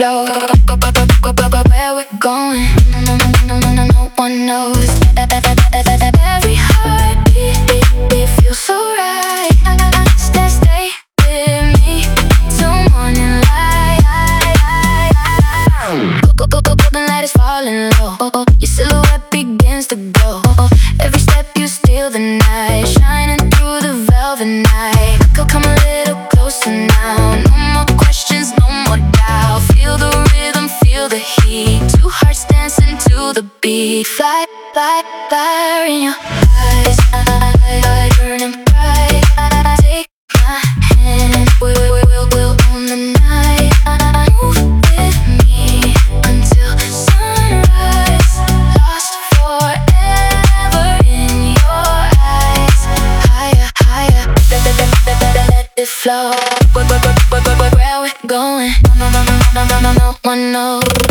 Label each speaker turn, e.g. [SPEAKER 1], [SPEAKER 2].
[SPEAKER 1] flow. Where we're going, no one knows. Every heartbeat feels so right. Stay with me till morning light. Golden light is falling low. Your silhouette begins to glow. Every step you steal the night, shining through the velvet night. Come a little closer now. No more questions, no more doubt. Feel the rhythm, feel the heat. Two hearts dancing to the beat. Fire in your eyes, burning bright. Take my hand, we'll own the night. Move with me until sunrise. Lost forever in your eyes. Higher, let it flow. Where we're going, no one knows.